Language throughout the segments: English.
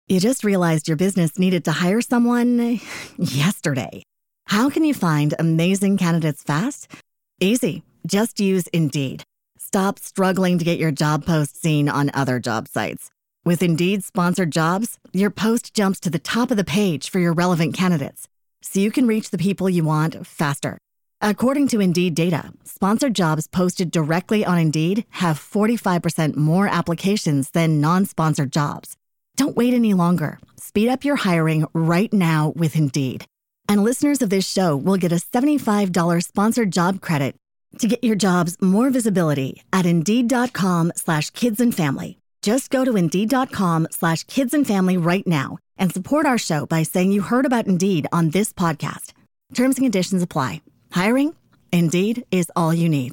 You just realized your business needed to hire someone yesterday. How can you find amazing candidates fast? Easy. Just use Indeed. Stop struggling to get your job post seen on other job sites. With Indeed sponsored jobs, your post jumps to the top of the page for your relevant candidates, so you can reach the people you want faster. According to Indeed data, sponsored jobs posted directly on Indeed have 45% more applications than non-sponsored jobs. Don't wait any longer. Speed up your hiring right now with Indeed. And listeners of this show will get a $75 sponsored job credit to get your jobs more visibility at Indeed.com/kidsandfamily. Just go to Indeed.com/kidsandfamily right now and support our show by saying you heard about Indeed on this podcast. Terms and conditions apply. Hiring? Indeed is all you need.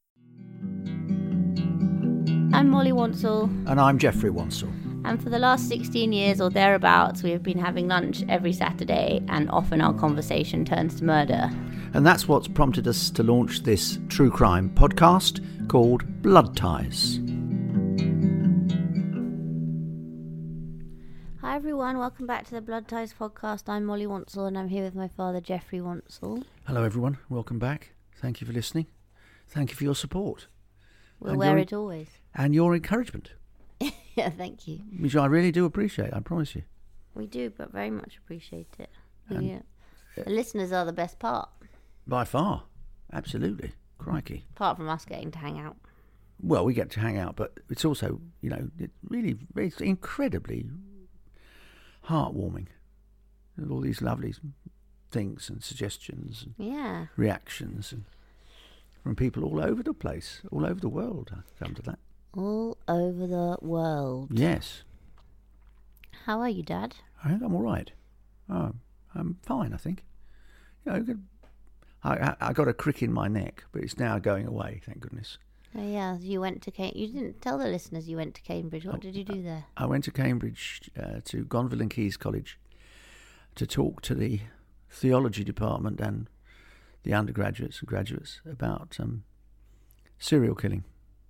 I'm Molly Wansell. And I'm Jeffrey Wansell. And for the last 16 years or thereabouts, we have been having lunch every Saturday, and often our conversation turns to murder. And that's what's prompted us to launch this true crime podcast called Blood Ties. Hi everyone, welcome back to the Blood Ties podcast. I'm Molly Wansell and I'm here with my father, Jeffrey Wansell. Hello everyone, welcome back. Thank you for listening. Thank you for your support. We'll wear it always. And your encouragement. Yeah, thank you. Which I really do appreciate, I promise you. We do, but very much appreciate it. The listeners are the best part. By far, absolutely. Crikey. Apart from us getting to hang out. Well, we get to hang out, but it's also, it's incredibly heartwarming. All these lovely things and suggestions and reactions and from people all over the place, all over the world. I come to that. All over the world. Yes. How are you, Dad? I think I'm all right. Oh, I'm fine, I think. I got a crick in my neck, but it's now going away, thank goodness. Oh, yeah, you went to Cambridge. You didn't tell the listeners you went to Cambridge. What did you do there? I went to Cambridge, to Gonville and Caius College, to talk to the theology department and the undergraduates and graduates about serial killing.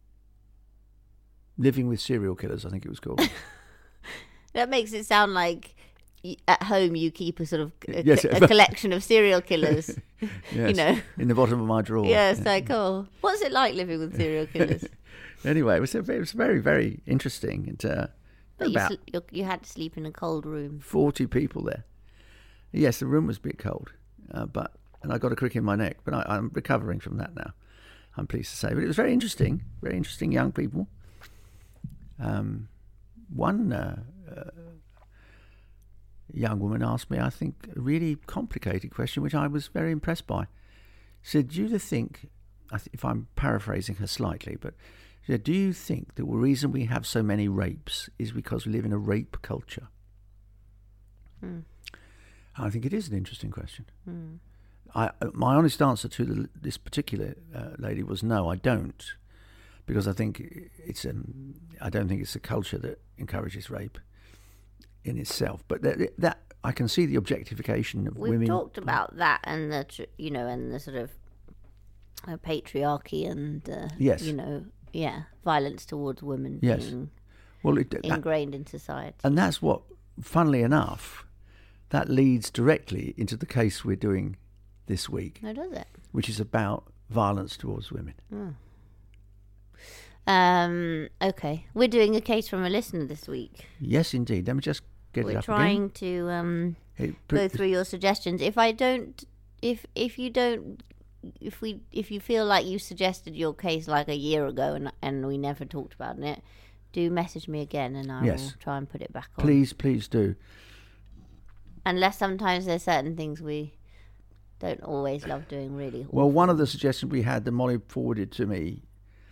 Living with serial killers, I think it was called. That makes it sound like at home you keep a sort of a collection of serial killers. Yes, in the bottom of my drawer. Yeah, it's like, what's it like living with serial killers? Anyway, it was very, very interesting. And, but you had to sleep in a cold room. 40 people there. Yes, the room was a bit cold, and I got a crick in my neck, but I'm recovering from that now, I'm pleased to say. But it was very interesting young people. One young woman asked me, I think, a really complicated question, which I was very impressed by. She said, do you think, if I'm paraphrasing her slightly, but she said, do you think the reason we have so many rapes is because we live in a rape culture? I think it is an interesting question. My honest answer to this particular lady was no, I don't. Because I think I don't think it's a culture that encourages rape in itself. But that I can see the objectification of women. We've talked about that and the sort of patriarchy and violence towards women being ingrained in society. And that's what, funnily enough, that leads directly into the case we're doing this week. Oh, does it? Which is about violence towards women. Okay. We're doing a case from a listener this week. Yes, indeed. Let me just get it up again. We're trying to go through your suggestions. If you feel like you suggested your case like a year ago and we never talked about it, do message me again and I will try and put it back on. Please do. Unless sometimes there's certain things we don't always love doing really. Well, one of the suggestions we had that Molly forwarded to me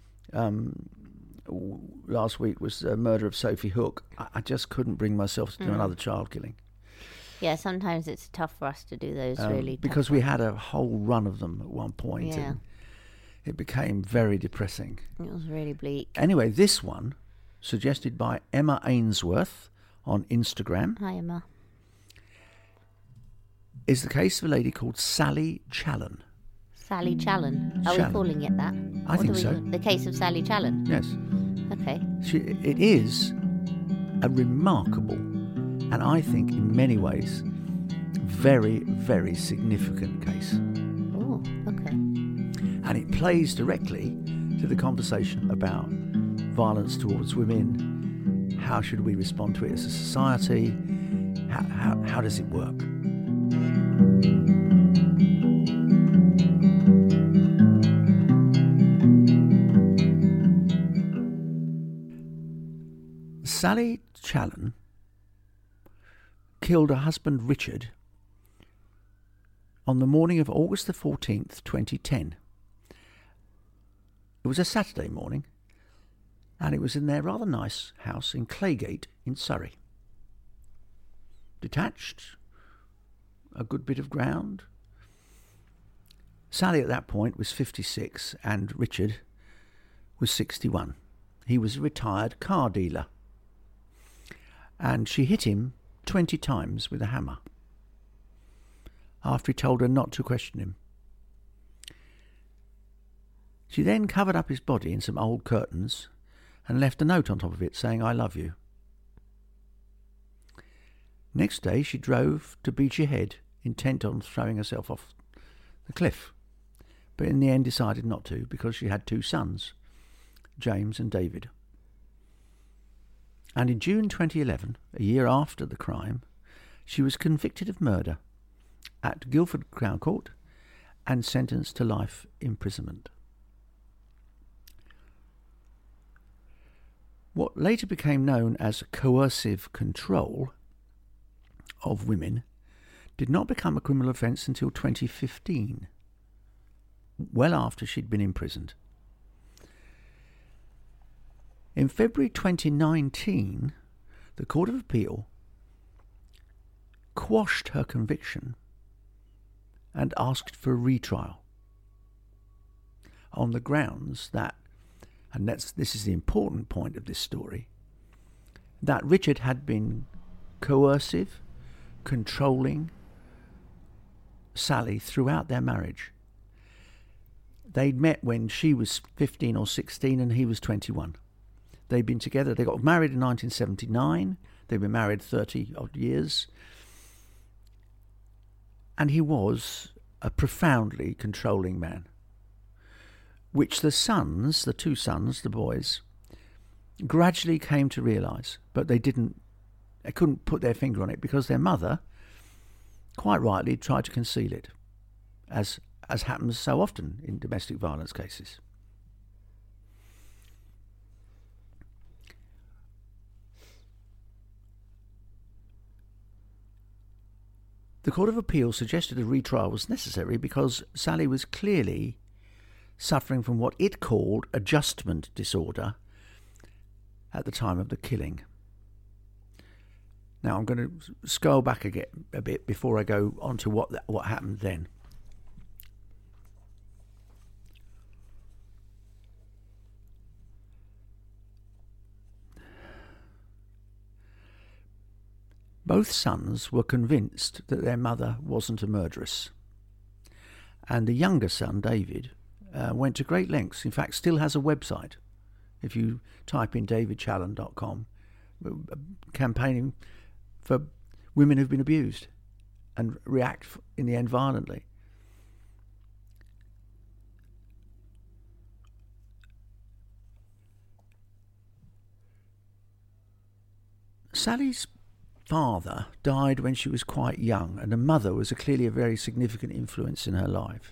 last week was the murder of Sophie Hook. I just couldn't bring myself to do another child killing. Yeah, sometimes it's tough for us to do those really tough because we had a whole run of them at one point and it became very depressing. It was really bleak. Anyway, this one, suggested by Emma Ainsworth on Instagram. Hi, Emma. Is the case of a lady called Sally Challen. Sally Challen. Are we calling it that? I think so. The case of Sally Challen? Yes. Okay. It is a remarkable and I think in many ways very, very significant case. Oh, okay. And it plays directly to the conversation about violence towards women. How should we respond to it as a society? How does it work? Sally Challen killed her husband Richard on the morning of August the 14th, 2010. It was a Saturday morning, and it was in their rather nice house in Claygate in Surrey. Detached, a good bit of ground. Sally at that point was 56 and Richard was 61. He was a retired car dealer. And she hit him 20 times with a hammer after he told her not to question him. She then covered up his body in some old curtains and left a note on top of it saying, "I love you." Next day she drove to Beachy Head, intent on throwing herself off the cliff, but in the end decided not to because she had 2 sons, James and David. And in June 2011, a year after the crime, she was convicted of murder at Guildford Crown Court and sentenced to life imprisonment. What later became known as coercive control of women did not become a criminal offence until 2015, well after she'd been imprisoned. In February 2019, the Court of Appeal quashed her conviction and asked for a retrial on the grounds that, and this is the important point of this story, that Richard had been coercive, controlling Sally throughout their marriage. They'd met when she was 15 or 16 and he was 21. They'd been together. They got married in 1979. They'd been married 30-odd years. And he was a profoundly controlling man, which the 2 sons, the boys, gradually came to realise, but they couldn't put their finger on it because their mother, quite rightly, tried to conceal it, as happens so often in domestic violence cases. The Court of Appeal suggested a retrial was necessary because Sally was clearly suffering from what it called adjustment disorder at the time of the killing. Now I'm going to scroll back a bit before I go on to what happened then. Both sons were convinced that their mother wasn't a murderess. And the younger son, David, went to great lengths, in fact still has a website. If you type in davidchallen.com, campaigning for women who've been abused and react in the end violently. Sally's father died when she was quite young, and her mother was clearly a very significant influence in her life.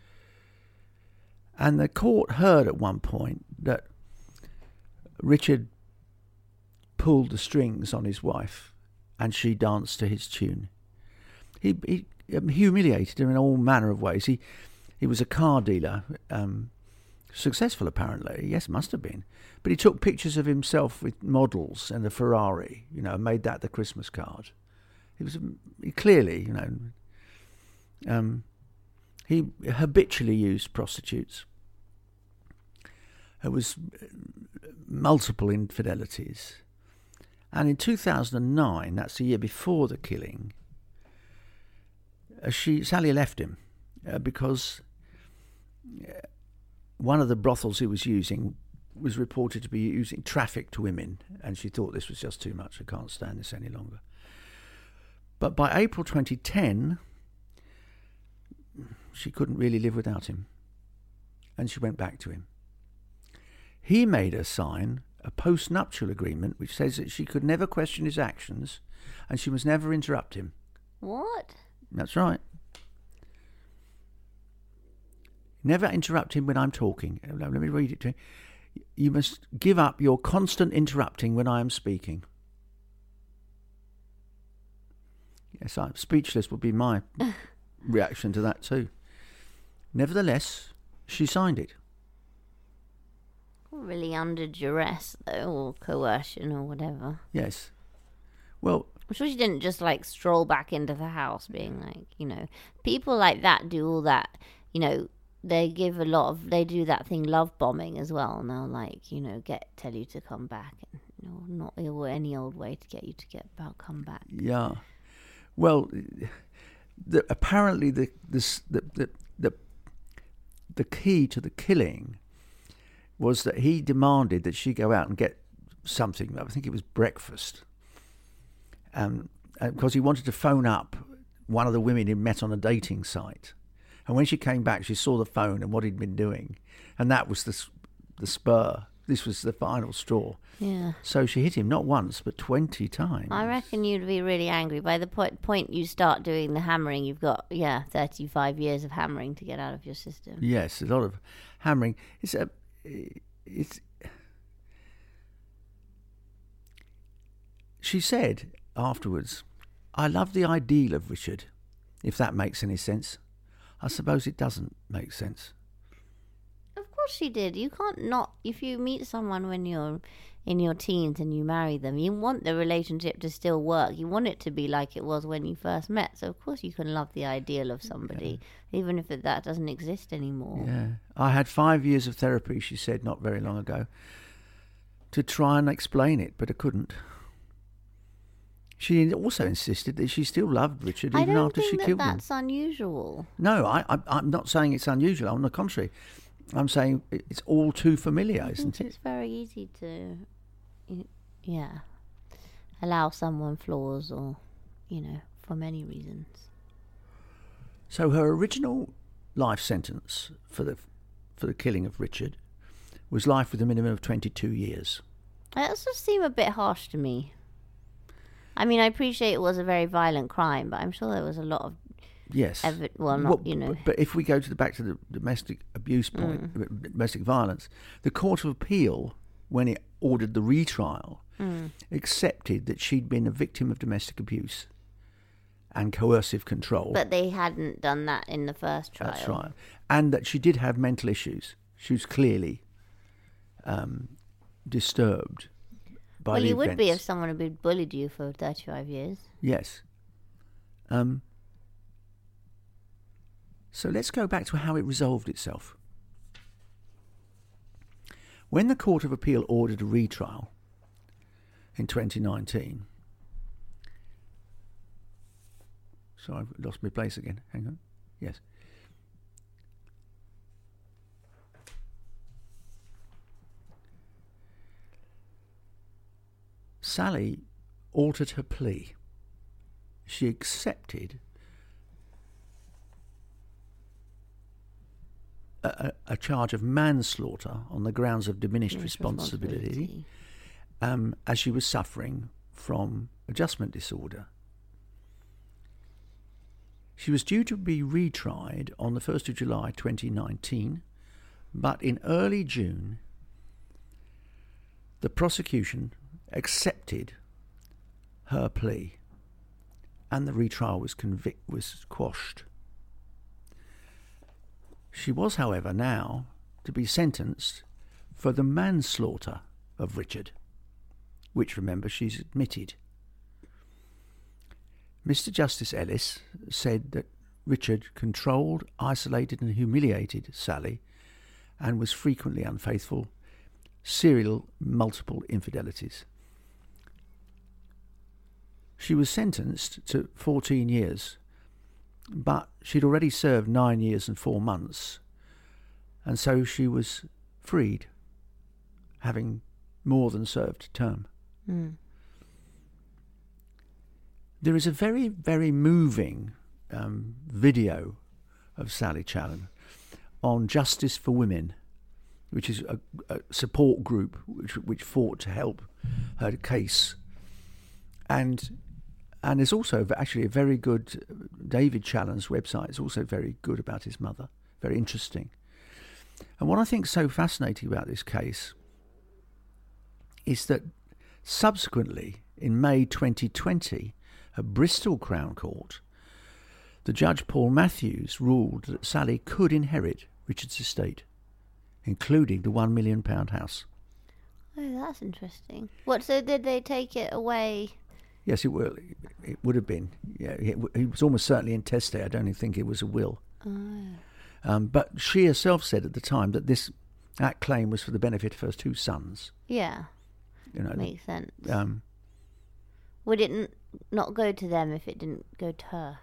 And the court heard at one point that Richard pulled the strings on his wife and she danced to his tune. He humiliated her in all manner of ways. He was a car dealer, successful apparently, yes, must have been. But he took pictures of himself with models and a Ferrari, made that the Christmas card. He clearly, he habitually used prostitutes. There was multiple infidelities. And in 2009, that's the year before the killing, Sally left him because one of the brothels he was using was reported to be using traffic to women, and she thought this was just too much. I can't stand this any longer. But by April 2010, she couldn't really live without him. And she went back to him. He made her sign a post-nuptial agreement which says that she could never question his actions and she must never interrupt him. What? That's right. Never interrupt him when I'm talking. Let me read it to you. You must give up your constant interrupting when I am speaking. Yes, I'm speechless would be my reaction to that too. Nevertheless, she signed it. Really under duress, though, or coercion or whatever. Yes. Well, I'm sure she didn't just like stroll back into the house being like, people like that do all that, they give a lot of, they do that thing, love bombing as well. And they'll like, tell you to come back and, not any old way to get you to come back. Yeah. Well, apparently the key to the killing was that he demanded that she go out and get something. I think it was breakfast. Because he wanted to phone up one of the women he'd met on a dating site. And when she came back, she saw the phone and what he'd been doing. And that was the spur. This was the final straw. Yeah. So she hit him not once, but 20 times. I reckon you'd be really angry. By the point you start doing the hammering, you've got, 35 years of hammering to get out of your system. Yes, a lot of hammering. She said afterwards, I love the ideal of Richard, if that makes any sense. I suppose it doesn't make sense. Of course she did. You can't not, if you meet someone when you're in your teens and you marry them, you want the relationship to still work. You want it to be like it was when you first met. So of course you can love the ideal of somebody, even if that doesn't exist anymore. Yeah. I had 5 years of therapy, she said not very long ago, to try and explain it, but I couldn't. She also insisted that she still loved Richard even after she killed him. I don't think that's unusual. No, I'm not saying it's unusual. On the contrary, I'm saying it's all too familiar, isn't it? It's very easy to, allow someone flaws or, for many reasons. So her original life sentence for the killing of Richard was life with a minimum of 22 years. That does seem a bit harsh to me. I mean, I appreciate it was a very violent crime, but I'm sure there was a lot of... Yes. But if we go back to the domestic abuse point, domestic violence, the Court of Appeal, when it ordered the retrial, accepted that she'd been a victim of domestic abuse and coercive control. But they hadn't done that in the first trial. That's right. And that she did have mental issues. She was clearly disturbed. Well, you events. Would be if someone had bullied you for 35 years. Yes. So let's go back to how it resolved itself. When the Court of Appeal ordered a retrial in 2019... So I've lost my place again. Hang on. Yes. Sally altered her plea. She accepted a charge of manslaughter on the grounds of diminished responsibility as she was suffering from adjustment disorder. She was due to be retried on the 1st of July 2019, but in early June, the prosecution accepted her plea and the retrial was quashed. She was, however, now to be sentenced for the manslaughter of Richard, which, remember, she's admitted. Mr. Justice Ellis said that Richard controlled, isolated and humiliated Sally and was frequently unfaithful, serial multiple infidelities. She was sentenced to 14 years, but she'd already served 9 years and 4 months, and so she was freed, having more than served term. There is a very, very moving video of Sally Challen on Justice for Women, which is a support group which fought to help her case. And there's also actually a very good, David Challen's website is also very good about his mother, very interesting. And what I think is so fascinating about this case is that subsequently, in May 2020, at Bristol Crown Court, the Judge Paul Matthews ruled that Sally could inherit Richard's estate, including the £1 million house. Oh, that's interesting. What, so did they take it away? Yes, it would have been. Yeah, he was almost certainly intestate. I don't think it was a will. Oh. But she herself said at the time that that claim was for the benefit of her 2 sons. Yeah. You know, makes sense. Would it not go to them if it didn't go to her?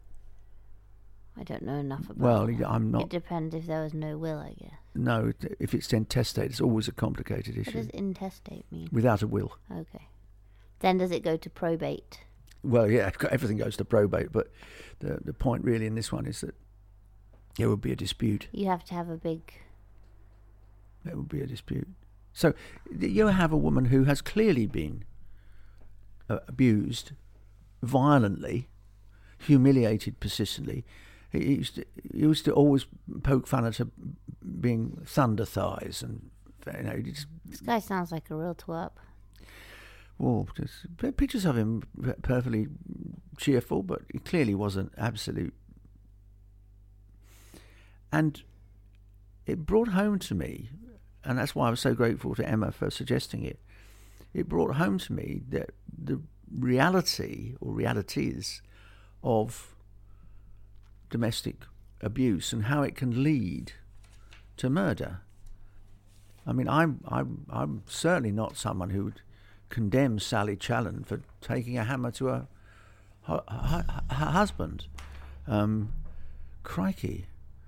I don't know enough about that. I'm not... It depends if there was no will, I guess. No, if it's intestate, it's always a complicated issue. What does intestate mean? Without a will. Okay. Then does it go to probate? Well, yeah, everything goes to probate, but the point really in this one is that there would be a dispute. You have to have a big... There would be a dispute. So you have a woman who has clearly been abused violently, humiliated persistently. He used to always poke fun at her being thunder thighs, and this guy sounds like a real twerp. Well, just pictures of him perfectly cheerful, but he clearly wasn't absolute. And it brought home to me, and that's why I was so grateful to Emma for suggesting it. It brought home to me that the reality or realities of domestic abuse and how it can lead to murder. I mean, I'm certainly not someone who would condemn Sally Challen for taking a hammer to her husband. Crikey.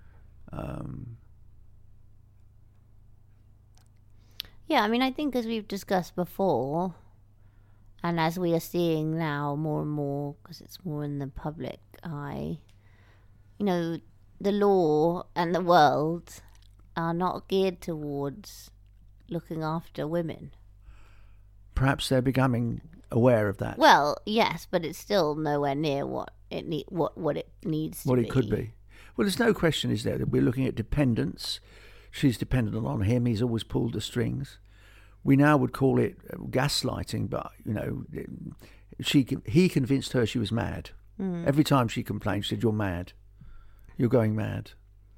Yeah, I mean, I think as we've discussed before, and as we are seeing now more and more, because it's more in the public eye, you know, the law and the world are not geared towards looking after women. Perhaps they're becoming aware of that. Well, yes, but it's still nowhere near what it needs to be. What it could be. Well, there's no question, is there, that we're looking at dependence. She's dependent on him. He's always pulled the strings. We now would call it gaslighting, but, you know, he convinced her she was mad. Every time she complained, she said, "You're mad. You're going mad."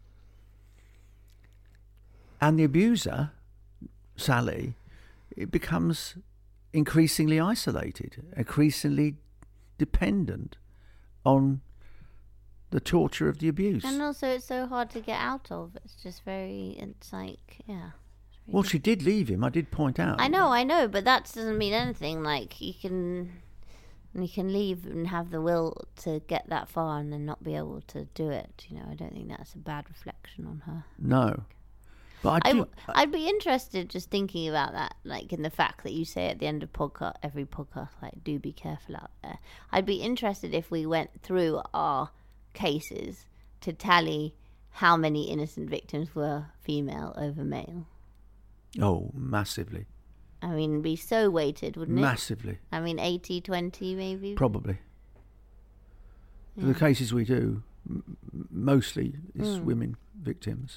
And the abuser, Sally, it becomes increasingly isolated, increasingly dependent on the torture of the abuse. And also it's so hard to get out of. It's like, yeah. Well, she did leave him, I did point out. I know, but that doesn't mean anything. Like, you can leave and have the will to get that far and then not be able to do it. You know, I don't think that's a bad reflection on her. No. But I'd be interested just thinking about that, like in the fact that you say at the end of every podcast, like, do be careful out there. I'd be interested if we went through our cases to tally how many innocent victims were female over male. Oh, massively. I mean, it'd be so weighted, wouldn't it? Massively. I mean, 80-20 maybe? Probably. Yeah. The cases we do, mostly is women victims.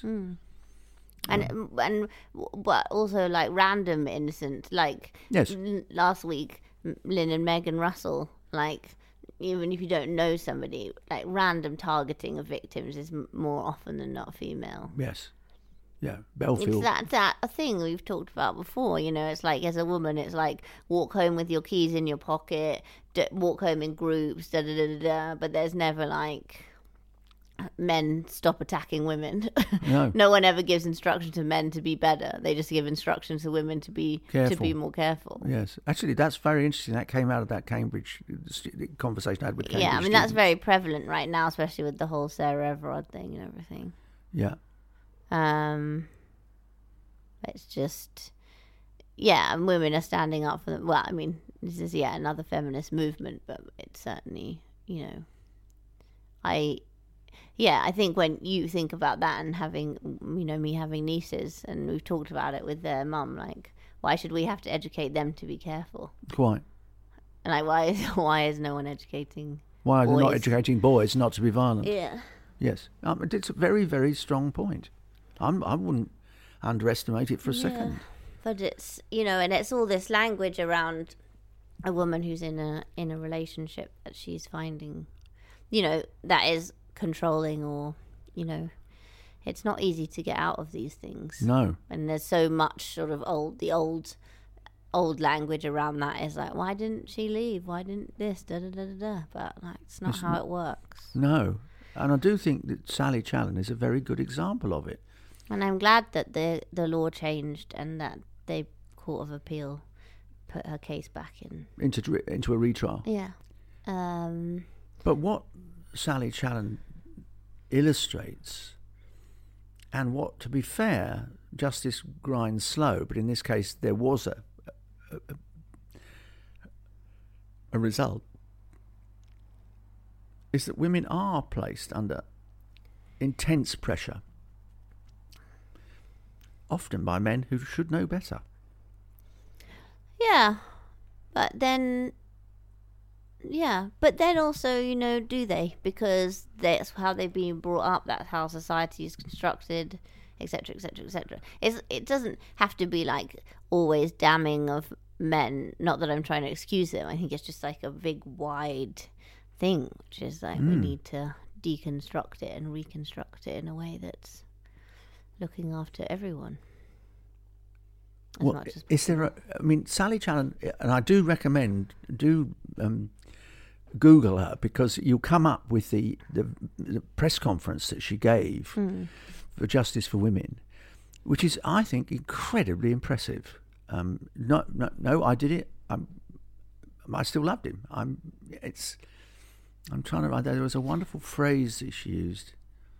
But also, like, random innocent, like, yes. Last week, Lynn and Megan Russell, like, even if you don't know somebody, like, random targeting of victims is more often than not female. Yes. Yeah, Belfield. It's that a thing we've talked about before, you know, it's like, as a woman, it's like, walk home with your keys in your pocket, walk home in groups, but there's never, like, men stop attacking women. No. No one ever gives instruction to men to be better. They just give instructions to women to be more careful. Yes, actually, that's very interesting. That came out of that Cambridge conversation I had with Cambridge. Yeah, I mean, students. that's very prevalent right now, especially with the whole Sarah Everard thing and everything. Yeah. It's just, yeah, and women are standing up for them. Well, I mean, this is another feminist movement, but it's certainly, I think when you think about that and having, me having nieces, and we've talked about it with their mum, like, why should we have to educate them to be careful? Quite. And like, why is no one educating? Why are they not boys? educating boys not to be violent? Yeah. Yes, it's a very, very strong point. I wouldn't underestimate it for a second. But it's, and it's all this language around a woman who's in a relationship that she's finding, that is controlling, or, it's not easy to get out of these things. No. And there's so much sort of old language around that is like, why didn't she leave? Why didn't this? Da da da da da. But like, it's not how it works. No. And I do think that Sally Challen is a very good example of it. And I'm glad that the law changed and that the Court of Appeal put her case back into a retrial. Yeah. But what Sally Challen illustrates, and what, to be fair, justice grinds slow, but in this case there was a result, is that women are placed under intense pressure, often by men who should know better. Yeah, but then also, do they? Because that's how they've been brought up, that's how society is constructed, etc., etc., etc. It doesn't have to be like always damning of men, not that I'm trying to excuse them. I think it's just like a big wide thing, which is like we need to deconstruct it and reconstruct it in a way that's looking after everyone. Well, is there Sally Challen, and I do recommend, Google her, because you'll come up with the press conference that she gave for Justice for Women, which is, I think, incredibly impressive. No, I did it. I still loved him. There was a wonderful phrase that she used.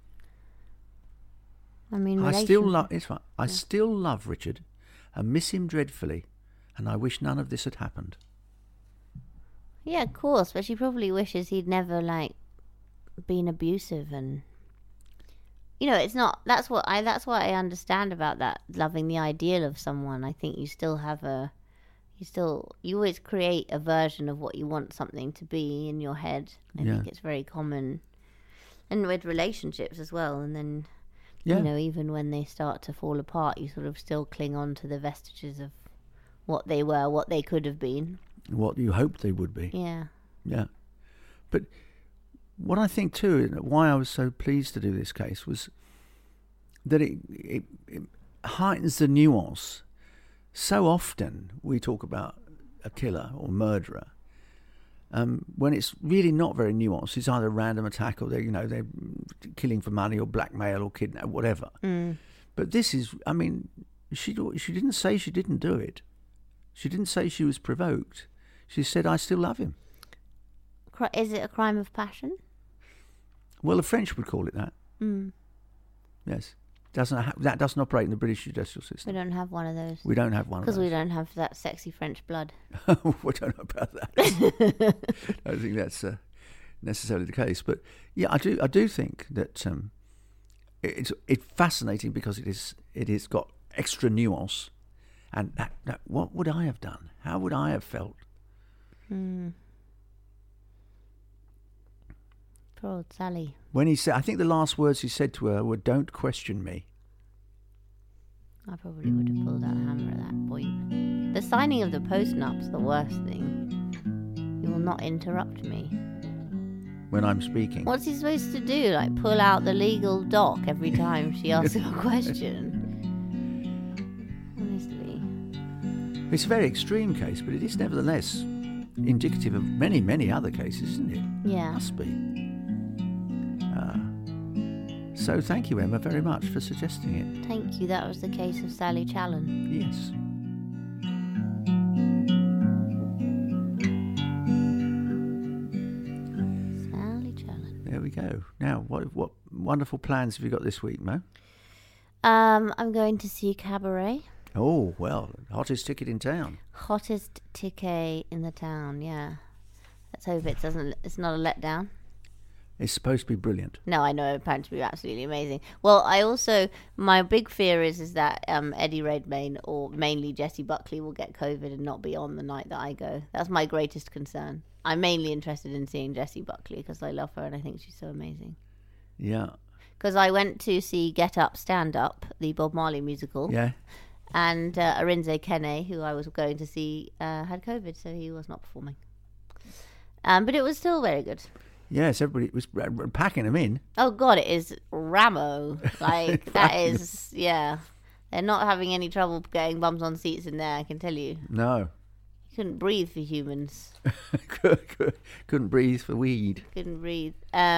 I still love Richard and miss him dreadfully, and I wish none of this had happened. Yeah, of course, but she probably wishes he'd never been abusive, and it's not. That's what I understand about that, loving the ideal of someone. I think you always create a version of what you want something to be in your head. I think it's very common, and with relationships as well. And then, even when they start to fall apart, you sort of still cling on to the vestiges of what they were, what they could have been. What you hoped they would be. Yeah. Yeah. But what I think too, why I was so pleased to do this case, was that it heightens the nuance. So often we talk about a killer or murderer, when it's really not very nuanced. It's either a random attack, or they're killing for money, or blackmail, or kidnap, whatever. But this is, she didn't say she didn't do it. She didn't say she was provoked. She said, I still love him. Is it a crime of passion? Well, the French would call it that. Yes. That doesn't operate in the British judicial system. We don't have one of those. We don't have one of those. Because we don't have that sexy French blood. We don't know about that. I don't think that's necessarily the case. But yeah, I do think that it's fascinating because it has got extra nuance. And what would I have done? How would I have felt? Poor old Sally. When he said, I think the last words he said to her were, "Don't question me." I probably would have pulled out a hammer at that point. The signing of the post-nup's the worst thing. You will not interrupt me. When I'm speaking. What's he supposed to do? Like, pull out the legal doc every time she asks him a question? Honestly. It's a very extreme case, but it is nevertheless indicative of many, many other cases, isn't it? Yeah. It must be. So thank you, Emma, very much for suggesting it. Thank you. That was the case of Sally Challen. Yes. Sally Challen. There we go. Now, what wonderful plans have you got this week, Mo? I'm going to see Cabaret. Oh, well, hottest ticket in town. Hottest ticket in the town, yeah. Let's hope it's not a letdown. It's supposed to be brilliant. No, I know, it planned to be absolutely amazing. Well, my big fear is that Eddie Redmayne or mainly Jessie Buckley will get COVID and not be on the night that I go. That's my greatest concern. I'm mainly interested in seeing Jessie Buckley because I love her and I think she's so amazing. Yeah. Because I went to see Get Up, Stand Up, the Bob Marley musical. Yeah. And Arinze Kene, who I was going to see, had COVID, so he was not performing. But it was still very good. Yes, everybody was packing them in. Oh, God, it is Ramo. Like, that is, yeah. They're not having any trouble getting bums on seats in there, I can tell you. No. You couldn't breathe for humans. Couldn't breathe for weed. Couldn't breathe.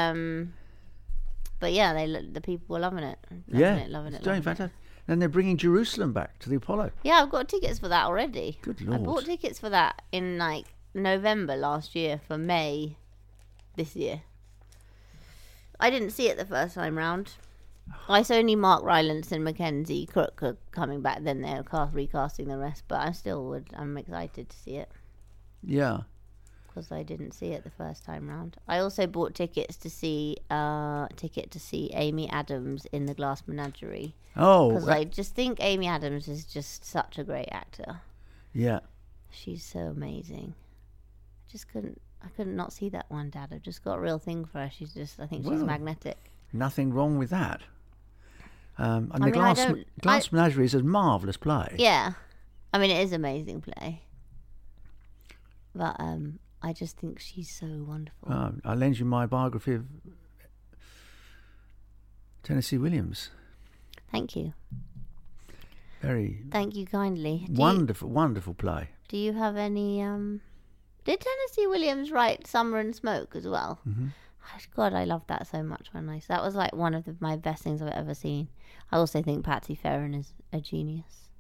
But yeah, the people were loving it. Loving it. Doing fantastic. And they're bringing Jerusalem back to the Apollo. Yeah, I've got tickets for that already. Good Lord. I bought tickets for that in like November last year for May this year. I didn't see it the first time round. It's only Mark Rylance and Mackenzie Crook are coming back. Then they're recasting the rest. But I'm excited to see it. Yeah. Because I didn't see it the first time round. I also bought tickets to see Amy Adams in The Glass Menagerie. Oh. Because I just think Amy Adams is just such a great actor. Yeah. She's so amazing. I couldn't not see that one, Dad. I've just got a real thing for her. She's magnetic. Nothing wrong with that. And Glass Menagerie is a marvellous play. Yeah. I mean, it is an amazing play. But I just think she's so wonderful. I'll lend you my biography of Tennessee Williams. Thank you. Thank you kindly. Wonderful play. Do you have any... Did Tennessee Williams write Summer and Smoke as well? Mm-hmm. God, I loved that so much that was like one of my best things I've ever seen. I also think Patsy Ferran is a genius.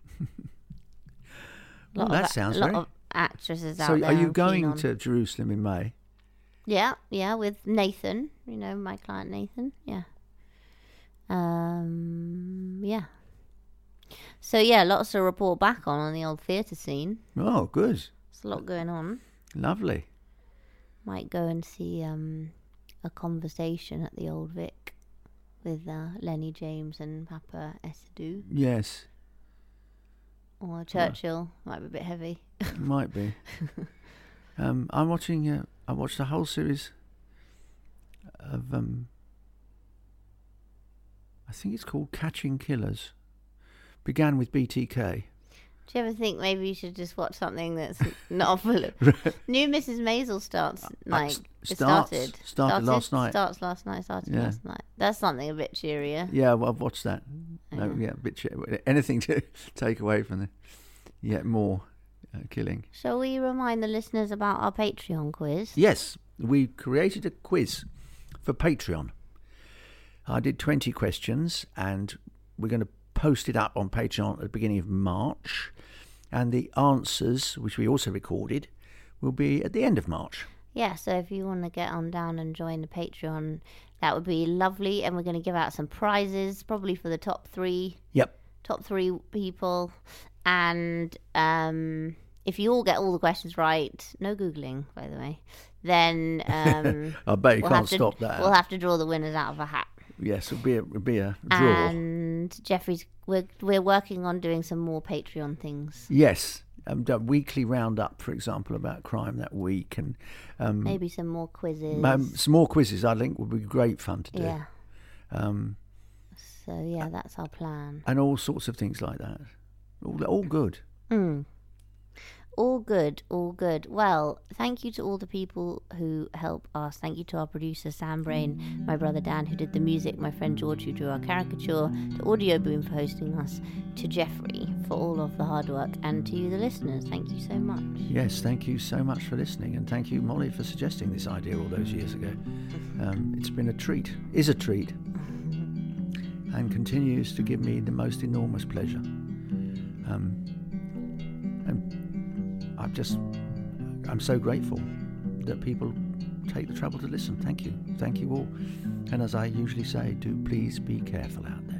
Sounds great. A lot of actresses out there. So are you going to Jerusalem in May? Yeah, with Nathan. You know, my client Nathan. Yeah. Yeah. So yeah, lots to report back on the old theatre scene. Oh, good. There's a lot going on. Lovely. Might go and see a conversation at the Old Vic with Lenny James and Papa Esidou. Yes. Or Churchill. Might be a bit heavy. Might be. I'm watching. I watched a whole series of. I think it's called Catching Killers. Began with BTK. Do you ever think maybe you should just watch something that's not full of... New Mrs. Maisel started last night. Started last night. That's something a bit cheerier. Yeah, well, I've watched that. Okay. No, yeah, a bit anything to take away from the more killing. Shall we remind the listeners about our Patreon quiz? Yes, we created a quiz for Patreon. I did 20 questions and we're going to post it up on Patreon at the beginning of March, and the answers, which we also recorded, will be at the end of March. Yeah, so if you want to get on down and join the Patreon, that would be lovely, and we're going to give out some prizes, probably for the top 3. Yep. Top 3 people, and if you all get all the questions right, no Googling, by the way, then I bet you can't stop that. We'll have to draw the winners out of a hat. Yes, it'll be a draw. And Jeffrey's, we're working on doing some more Patreon things. Yes, a weekly roundup, for example, about crime that week, and maybe some more quizzes. Some more quizzes, I think, would be great fun to do. Yeah. So yeah, that's our plan. And all sorts of things like that. All good. All good, all good. Well, thank you to all the people who help us. Thank you to our producer, Sam Brain, my brother Dan, who did the music, my friend George, who drew our caricature, to Audio Boom for hosting us, to Jeffrey for all of the hard work, and to you, the listeners. Thank you so much. Yes, thank you so much for listening, and thank you, Molly, for suggesting this idea all those years ago. It's been a treat, is a treat, and continues to give me the most enormous pleasure. And I'm so grateful that people take the trouble to listen. Thank you all. And as I usually say, do please be careful out there.